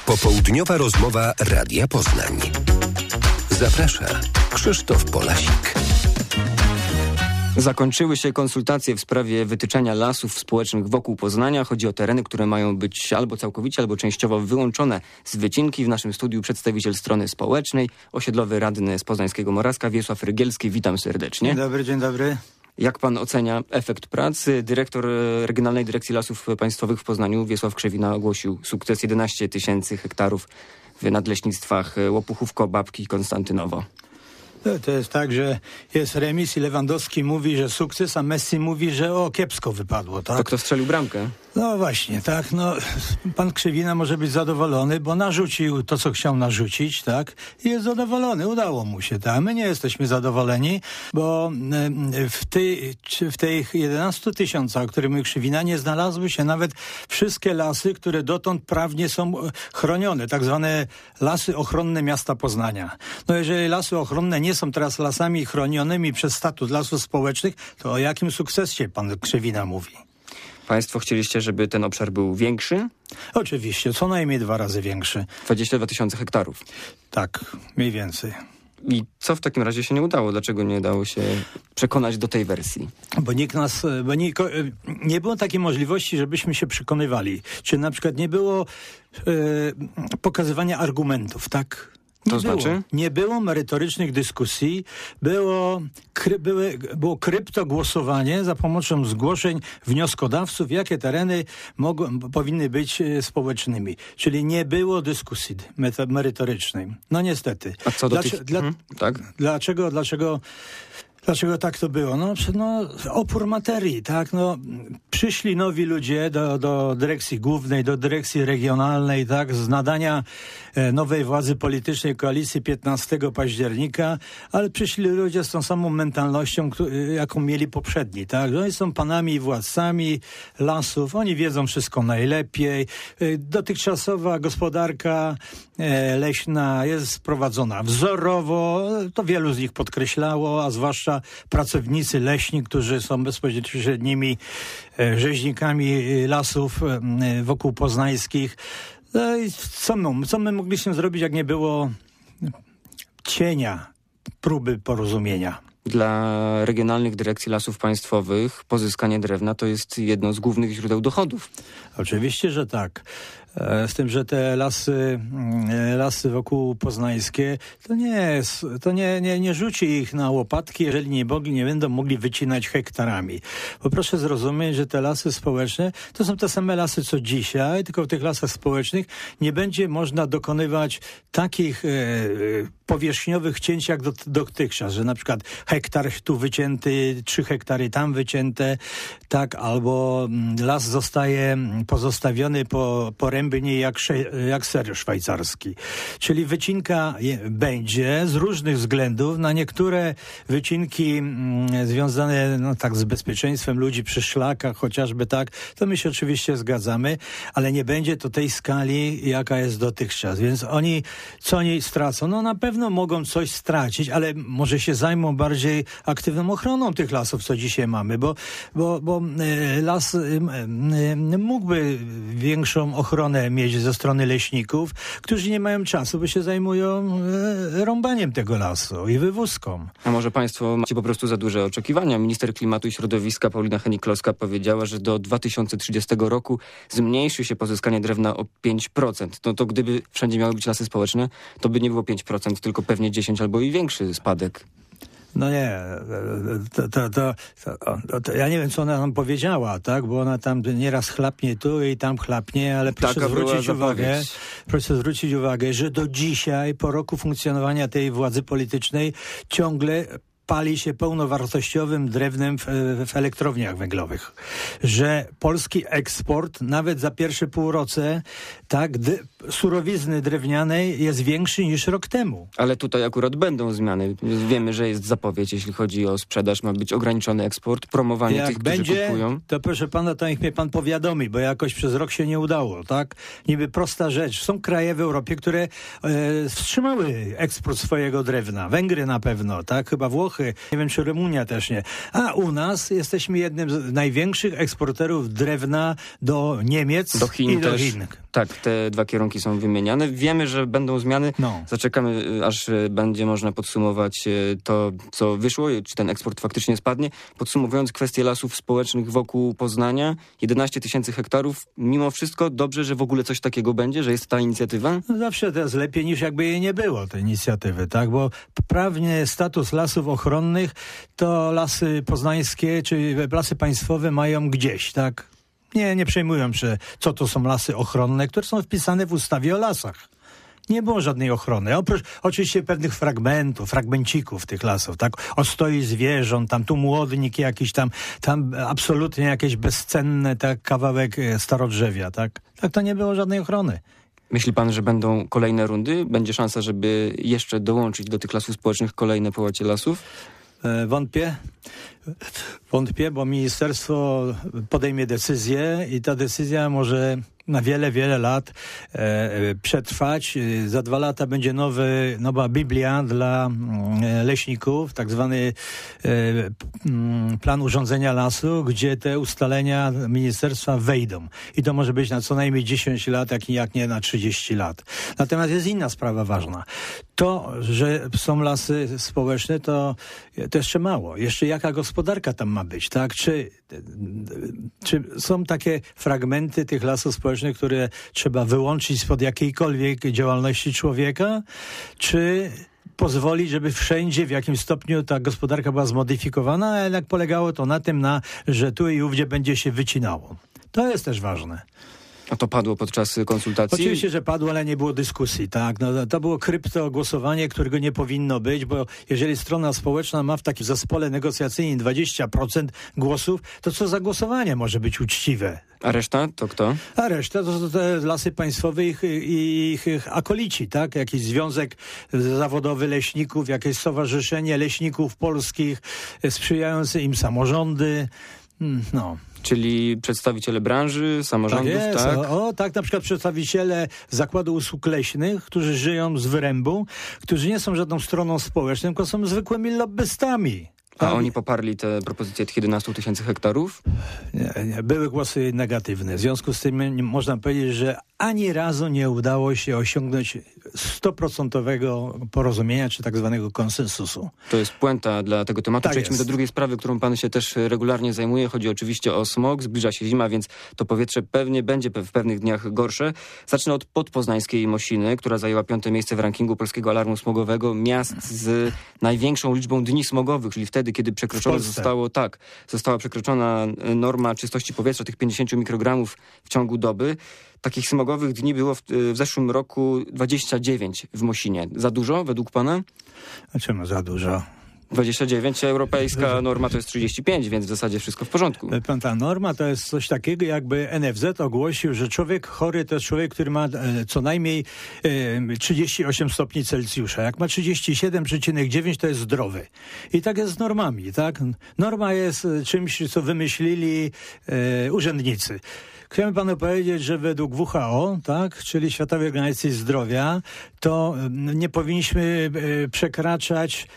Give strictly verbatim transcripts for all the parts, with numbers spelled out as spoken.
Popołudniowa rozmowa Radia Poznań. Zaprasza Krzysztof Polasik. Zakończyły się konsultacje w sprawie wytyczenia lasów społecznych wokół Poznania. Chodzi o tereny, które mają być albo całkowicie, albo częściowo wyłączone z wycinki. W naszym studiu przedstawiciel strony społecznej, osiedlowy radny z poznańskiego Moraska, Wiesław Rygielski. Witam serdecznie. Dzień dobry, dzień dobry. Jak pan ocenia efekt pracy? Dyrektor Regionalnej Dyrekcji Lasów Państwowych w Poznaniu, Wiesław Krzewina, ogłosił sukces jedenaście tysięcy hektarów w nadleśnictwach Łopuchówko, Babki i Konstantynowo. To jest tak, że jest remis i Lewandowski mówi, że sukces, a Messi mówi, że o, kiepsko wypadło, tak? To kto strzelił bramkę? No właśnie, tak, no pan Krzewina może być zadowolony, bo narzucił to, co chciał narzucić, tak? I jest zadowolony, udało mu się, tak? My nie jesteśmy zadowoleni, bo w, tej, w tych jedenastu tysiącach, o których my Krzewina, nie znalazły się nawet wszystkie lasy, które dotąd prawnie są chronione, tak zwane lasy ochronne miasta Poznania. No jeżeli lasy ochronne nie są teraz lasami chronionymi przez statut lasów społecznych, to o jakim sukcesie pan Krzewina mówi? Państwo chcieliście, żeby ten obszar był większy? Oczywiście, co najmniej dwa razy większy. dwadzieścia dwa tysiące hektarów. Tak, mniej więcej. I co w takim razie się nie udało? Dlaczego nie udało się przekonać do tej wersji? Bo nikt nas, bo nie, nie było takiej możliwości, żebyśmy się przekonywali. Czy na przykład nie było e, pokazywania argumentów, tak? Nie to było. znaczy? Nie było merytorycznych dyskusji, było, kry, były, było kryptogłosowanie za pomocą zgłoszeń wnioskodawców, jakie tereny mogą, powinny być społecznymi. Czyli nie było dyskusji merytorycznej. No niestety. A co do Dlaczego, tych... dla, mhm, tak? Dlaczego, dlaczego... Dlaczego tak to było? No, no opór materii, tak? No, przyszli nowi ludzie do, do dyrekcji głównej, do dyrekcji regionalnej, tak? Z nadania e, nowej władzy politycznej koalicji piętnastego października, ale przyszli ludzie z tą samą mentalnością, któ- jaką mieli poprzedni, tak? Oni są panami i władcami lasów, oni wiedzą wszystko najlepiej. E, dotychczasowa gospodarka e, leśna jest prowadzona wzorowo, to wielu z nich podkreślało, a zwłaszcza pracownicy leśni, którzy są bezpośrednimi e, rzeźnikami lasów e, wokół poznańskich. No i co my, co my mogliśmy zrobić, jak nie było cienia próby porozumienia? Dla regionalnych dyrekcji lasów państwowych pozyskanie drewna to jest jedno z głównych źródeł dochodów. Oczywiście, że tak. Z tym, że te lasy, lasy wokół poznańskie, to nie, to nie, nie, nie rzuci ich na łopatki, jeżeli nie, mogli, nie będą mogli wycinać hektarami. Bo proszę zrozumieć, że te lasy społeczne to są te same lasy, co dzisiaj, tylko w tych lasach społecznych nie będzie można dokonywać takich e, powierzchniowych cięć jak do, dotychczas, że na przykład hektar tu wycięty, trzy hektary tam wycięte, tak, albo las zostaje pozostawiony po, po rębnie jak, jak ser szwajcarski. Czyli wycinka je, będzie z różnych względów. Na niektóre wycinki mm, związane no, tak z bezpieczeństwem ludzi przy szlakach, chociażby tak, to my się oczywiście zgadzamy, ale nie będzie to tej skali, jaka jest dotychczas. Więc oni, co oni stracą? No na pewno mogą coś stracić, ale może się zajmą bardziej aktywną ochroną tych lasów, co dzisiaj mamy, bo, bo, bo e, las e, e, mógłby większą ochronę mieć ze strony leśników, którzy nie mają czasu, bo się zajmują e, rąbaniem tego lasu i wywózką. A może państwo macie po prostu za duże oczekiwania? Minister Klimatu i Środowiska Paulina Hennig-Kloska powiedziała, że do dwa tysiące trzydziestego roku zmniejszy się pozyskanie drewna o pięć procent. No to gdyby wszędzie miały być lasy społeczne, to by nie było pięć procent, tylko pewnie dziesięć albo i większy spadek. No nie, to, to, to, to, to ja nie wiem, co ona nam powiedziała, tak, bo ona tam nieraz chlapnie tu i tam chlapnie, ale proszę Taka zwrócić uwagę, zapowiedź. proszę zwrócić uwagę, że do dzisiaj, po roku funkcjonowania tej władzy politycznej, ciągle pali się pełnowartościowym drewnem w, w elektrowniach węglowych. Że polski eksport nawet za pierwsze półrocze tak, d- surowizny drewnianej jest większy niż rok temu. Ale tutaj akurat będą zmiany. Wiemy, że jest zapowiedź, jeśli chodzi o sprzedaż. Ma być ograniczony eksport, promowanie Jak tych, którzy będzie, kupują. to proszę pana, to niech mnie pan powiadomi, bo jakoś przez rok się nie udało, tak? Niby prosta rzecz. Są kraje w Europie, które e, wstrzymały eksport swojego drewna. Węgry na pewno, tak? Chyba Włochy. Nie wiem, czy Rumunia też nie. A u nas jesteśmy jednym z największych eksporterów drewna do Niemiec Do Chin i do też. Chin. Tak, Tak, te dwa kierunki są wymieniane. Wiemy, że będą zmiany. No. Zaczekamy, aż będzie można podsumować to, co wyszło, czy ten eksport faktycznie spadnie. Podsumowując kwestię lasów społecznych wokół Poznania, jedenaście tysięcy hektarów. Mimo wszystko dobrze, że w ogóle coś takiego będzie, że jest ta inicjatywa? No zawsze to jest lepiej niż jakby jej nie było, tej inicjatywy, tak? Bo prawnie status lasów ochronnych to lasy poznańskie czy lasy państwowe mają gdzieś, tak? Nie, nie przejmują się, co to są lasy ochronne, które są wpisane w ustawie o lasach. Nie było żadnej ochrony. Oprócz oczywiście pewnych fragmentów, fragmencików tych lasów, tak? Ostoi zwierząt, tam tu młodnik jakiś tam, tam absolutnie jakieś bezcenne, tak, kawałek starodrzewia, tak? Tak, to nie było żadnej ochrony. Myśli pan, że będą kolejne rundy? Będzie szansa, żeby jeszcze dołączyć do tych lasów społecznych kolejne połacie lasów? E, wątpię. Wątpię, bo ministerstwo podejmie decyzję i ta decyzja może na wiele, wiele lat e, przetrwać. Za dwa lata będzie nowy, nowa Biblia dla e, leśników, tak zwany e, m, plan urządzenia lasu, gdzie te ustalenia ministerstwa wejdą. I to może być na co najmniej dziesięć lat, jak, jak nie na trzydzieści lat. Natomiast jest inna sprawa ważna. To, że są lasy społeczne, to, to jeszcze mało. Jeszcze jaka gospodarka tam ma być, tak? Czy, czy są takie fragmenty tych lasów społecznych, które trzeba wyłączyć spod jakiejkolwiek działalności człowieka? Czy pozwolić, żeby wszędzie, w jakimś stopniu ta gospodarka była zmodyfikowana, a jednak polegało to na tym, na, że tu i ówdzie będzie się wycinało. To jest też ważne. A to padło podczas konsultacji? Oczywiście, że padło, ale nie było dyskusji, tak. No, to było kryptogłosowanie, którego nie powinno być, bo jeżeli strona społeczna ma w takim zespole negocjacyjnym dwadzieścia procent głosów, to co za głosowanie może być uczciwe? A reszta to kto? A reszta to są te lasy państwowe i ich, ich, ich akolici, tak? Jakiś związek zawodowy leśników, jakieś stowarzyszenie leśników polskich, sprzyjające im samorządy, no. Czyli przedstawiciele branży, samorządów, tak? Jest. tak? O, o, tak, na przykład przedstawiciele Zakładu Usług Leśnych, którzy żyją z wyrębu, którzy nie są żadną stroną społeczną, tylko są zwykłymi lobbystami. A tak? oni poparli te propozycje tych jedenastu tysięcy hektarów? Nie, nie, były głosy negatywne. W związku z tym można powiedzieć, że ani razu nie udało się osiągnąć stuprocentowego porozumienia, czy tak zwanego konsensusu. To jest puenta dla tego tematu. Tak Przejdźmy jest. do drugiej sprawy, którą pan się też regularnie zajmuje. Chodzi oczywiście o smog. Zbliża się zima, więc to powietrze pewnie będzie w pewnych dniach gorsze. Zacznę od podpoznańskiej Mosiny, która zajęła piąte miejsce w rankingu Polskiego Alarmu Smogowego. Miast z największą liczbą dni smogowych, czyli wtedy, kiedy przekroczone zostało, tak, została przekroczona norma czystości powietrza tych pięćdziesiąt mikrogramów w ciągu doby. Takich smogowych dni było w, w zeszłym roku dwadzieścia dziewięć w Mosinie. Za dużo według pana? A czemu za dużo? dwadzieścia dziewięć, a europejska norma to jest trzydzieści pięć, więc w zasadzie wszystko w porządku. Pan, ta norma to jest coś takiego, jakby N F Z ogłosił, że człowiek chory to jest człowiek, który ma e, co najmniej e, trzydzieści osiem stopni Celsjusza. Jak ma trzydzieści siedem przecinek dziewięć, to jest zdrowy. I tak jest z normami, tak? Norma jest czymś, co wymyślili e, urzędnicy. Chciałem panu powiedzieć, że według W H O, tak, czyli Światowej Organizacji Zdrowia, to nie powinniśmy e, przekraczać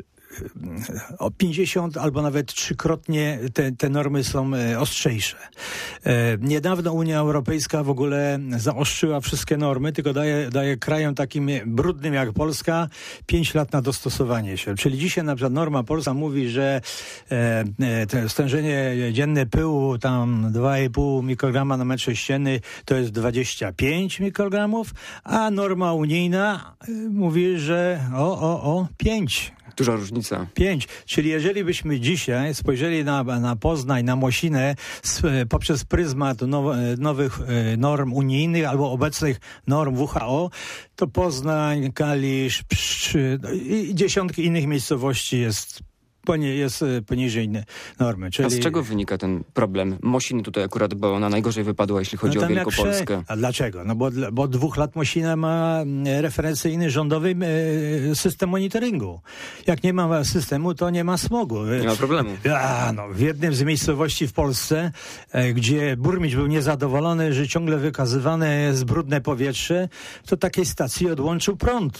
o pięćdziesiąt albo nawet trzykrotnie te, te normy są ostrzejsze. E, niedawno Unia Europejska w ogóle zaostrzyła wszystkie normy, tylko daje, daje krajom takim brudnym jak Polska pięć lat na dostosowanie się. Czyli dzisiaj na przykład norma polska mówi, że e, te stężenie dzienne pyłu tam dwa i pół mikrograma na metr sześcienny to jest dwadzieścia pięć mikrogramów, a norma unijna mówi, że o, o, o, pięć. Duża różnica. Pięć. Czyli jeżeli byśmy dzisiaj spojrzeli na, na Poznań, na Mosinę z, poprzez pryzmat now, nowych e, norm unijnych albo obecnych norm W H O, to Poznań, Kalisz, Pszcz i dziesiątki innych miejscowości jest jest poniżej normy. Czyli... A z czego wynika ten problem Mosiny tutaj akurat, bo ona najgorzej wypadła, jeśli chodzi no o Wielkopolskę? Prze... A dlaczego? No bo, bo od dwóch lat Mosina ma referencyjny rządowy system monitoringu. Jak nie ma systemu, to nie ma smogu. Nie ma problemu. A, no, w jednym z miejscowości w Polsce, gdzie burmistrz był niezadowolony, że ciągle wykazywane jest brudne powietrze, to takiej stacji odłączył prąd.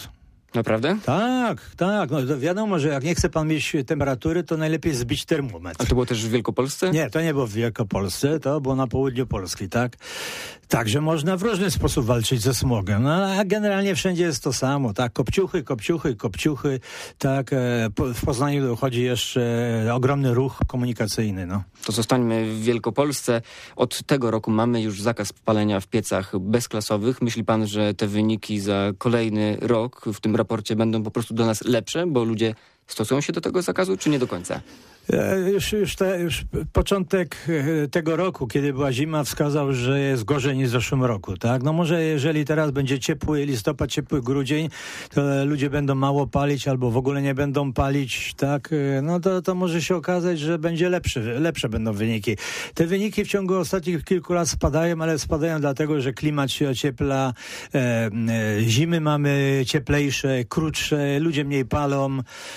Naprawdę? Tak, tak. No to wiadomo, że jak nie chce pan mieć temperatury, to najlepiej zbić termometr. A to było też w Wielkopolsce? Nie, to nie było w Wielkopolsce, to było na południu Polski, tak? Także można w różny sposób walczyć ze smogiem. No, a generalnie wszędzie jest to samo, tak? Kopciuchy, kopciuchy, kopciuchy, tak? W Poznaniu dochodzi jeszcze ogromny ruch komunikacyjny, no. To zostańmy w Wielkopolsce. Od tego roku mamy już zakaz palenia w piecach bezklasowych. Myśli pan, że te wyniki za kolejny rok w tym raporcie będą po prostu dla nas lepsze, bo ludzie stosują się do tego zakazu, czy nie do końca? Już, już, te, już początek tego roku, kiedy była zima, wskazał, że jest gorzej niż w zeszłym roku, tak? No może jeżeli teraz będzie ciepły listopad, ciepły grudzień, to ludzie będą mało palić albo w ogóle nie będą palić, tak? No to, to może się okazać, że będzie lepszy, lepsze będą wyniki. Te wyniki w ciągu ostatnich kilku lat spadają, ale spadają dlatego, że klimat się ociepla, e, e, zimy mamy cieplejsze, krótsze, ludzie mniej palą.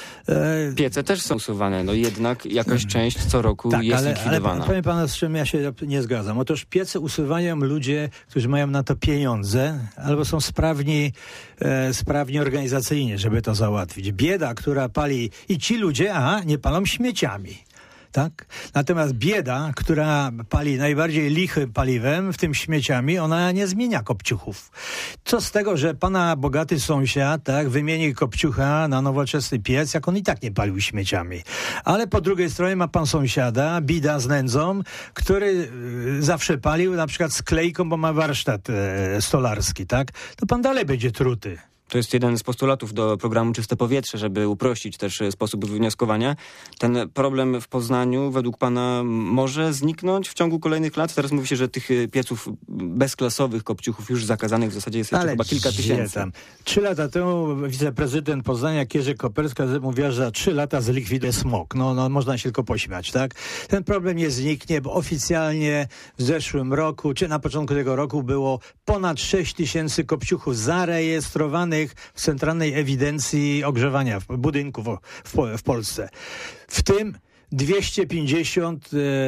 E, Piece też są usuwane, no jednak jakaś część co roku tak, jest ale, likwidowana. Ale powiem panu, z czym ja się nie zgadzam. Otóż piece usuwają ludzie, którzy mają na to pieniądze, albo są sprawni, e, sprawni organizacyjnie, żeby to załatwić. Bieda, która pali, i ci ludzie, aha, nie palą śmieciami. Tak? Natomiast bieda, która pali najbardziej lichym paliwem, w tym śmieciami, ona nie zmienia kopciuchów. Co z tego, że pana bogaty sąsiad, tak, wymieni kopciucha na nowoczesny piec, jak on i tak nie palił śmieciami. Ale po drugiej stronie ma pan sąsiada, bida z nędzą, który y, zawsze palił na przykład sklejką, bo ma warsztat y, stolarski, tak? To pan dalej będzie truty. To jest jeden z postulatów do programu Czyste Powietrze, żeby uprościć też sposób wnioskowania. Ten problem w Poznaniu według pana może zniknąć w ciągu kolejnych lat? Teraz mówi się, że tych pieców bezklasowych, kopciuchów już zakazanych w zasadzie jest jeszcze chyba kilka tysięcy. Tam. Trzy lata temu wiceprezydent Poznania Kierzy Koperska mówiła, że za trzy lata zlikwiduje smog. No, no można się tylko pośmiać, tak? Ten problem nie zniknie, bo oficjalnie w zeszłym roku, czy na początku tego roku było ponad sześć tysięcy kopciuchów zarejestrowanych w Centralnej Ewidencji Ogrzewania w budynków w, w Polsce. W tym dwieście pięćdziesiąt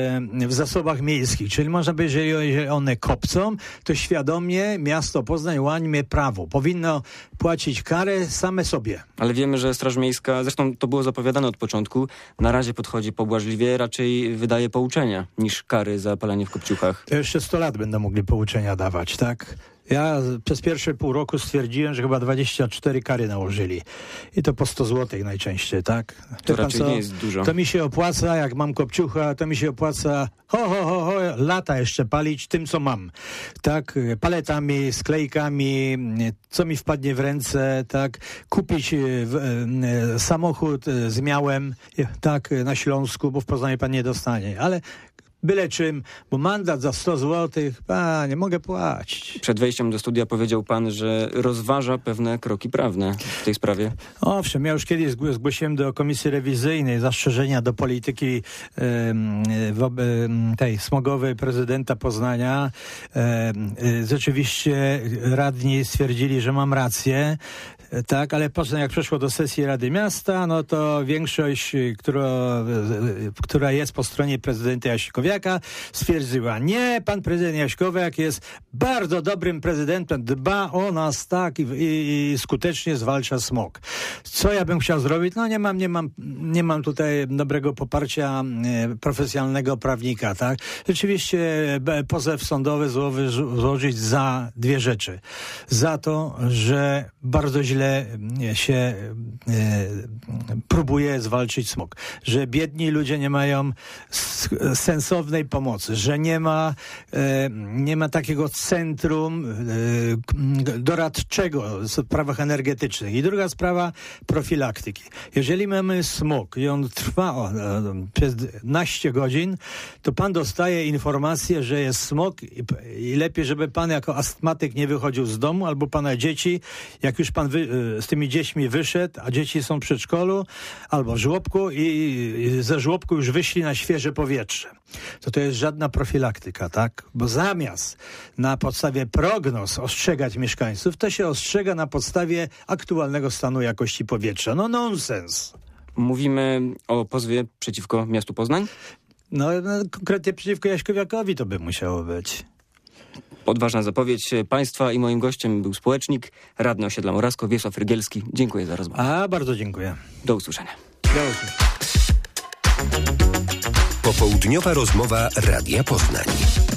w zasobach miejskich, czyli można powiedzieć, że jeżeli one kopcą, to świadomie miasto Poznań łamie prawo. Powinno płacić karę same sobie. Ale wiemy, że Straż Miejska, zresztą to było zapowiadane od początku, na razie podchodzi pobłażliwie, raczej wydaje pouczenia niż kary za palenie w kopciuchach. To jeszcze sto lat będą mogli pouczenia dawać, tak? Ja przez pierwsze pół roku stwierdziłem, że chyba dwadzieścia cztery kary nałożyli. I to po sto złotych najczęściej, tak? To Wie raczej pan, nie jest dużo. To mi się opłaca, jak mam kopciucha, to mi się opłaca ho, ho, ho, ho, lata jeszcze palić tym, co mam. Tak? Paletami, sklejkami, co mi wpadnie w ręce, tak? Kupić w, e, samochód z miałem, tak, na Śląsku, bo w Poznaniu pan nie dostanie. Ale byle czym, bo mandat za sto złotych, panie, mogę płacić. Przed wejściem do studia powiedział pan, że rozważa pewne kroki prawne w tej sprawie. Owszem, ja już kiedyś zgłosiłem do Komisji Rewizyjnej zastrzeżenia do polityki um, tej smogowej prezydenta Poznania. Um, rzeczywiście radni stwierdzili, że mam rację. Tak, ale potem jak przeszło do sesji Rady Miasta, no to większość, która, która jest po stronie prezydenta Jaśkowiaka, stwierdziła, nie, pan prezydent Jaśkowiak jest bardzo dobrym prezydentem, dba o nas tak i, i, i skutecznie zwalcza smog. Co ja bym chciał zrobić? No nie mam, nie mam, nie mam tutaj dobrego poparcia e, profesjonalnego prawnika, tak? Rzeczywiście e, pozew sądowy złowy, złożyć za dwie rzeczy. Za to, że bardzo źle się e, próbuje zwalczyć smog. Że biedni ludzie nie mają s- sensownej pomocy, że nie ma, e, nie ma takiego centrum e, doradczego w sprawach energetycznych. I druga sprawa, profilaktyki. Jeżeli mamy smog i on trwa o, o, przez naście godzin, to pan dostaje informację, że jest smog i, i lepiej, żeby pan jako astmatyk nie wychodził z domu, albo pana dzieci, jak już pan wy, z tymi dziećmi wyszedł, a dzieci są w przedszkolu albo w żłobku i, i ze żłobku już wyszli na świeże powietrze. To to jest żadna profilaktyka, tak? Bo zamiast na podstawie prognoz ostrzegać mieszkańców, to się ostrzega na podstawie aktualnego stanu jakości powietrza. No nonsens. Mówimy o pozwie przeciwko miastu Poznań? No, no konkretnie przeciwko Jaśkowiakowi to by musiało być. Odważna zapowiedź państwa i moim gościem był społecznik, radny osiedla Morasko, Wiesław Rygielski. Dziękuję za rozmowę. A, bardzo dziękuję. Do usłyszenia. Do usłyszenia. Popołudniowa rozmowa Radia Poznań.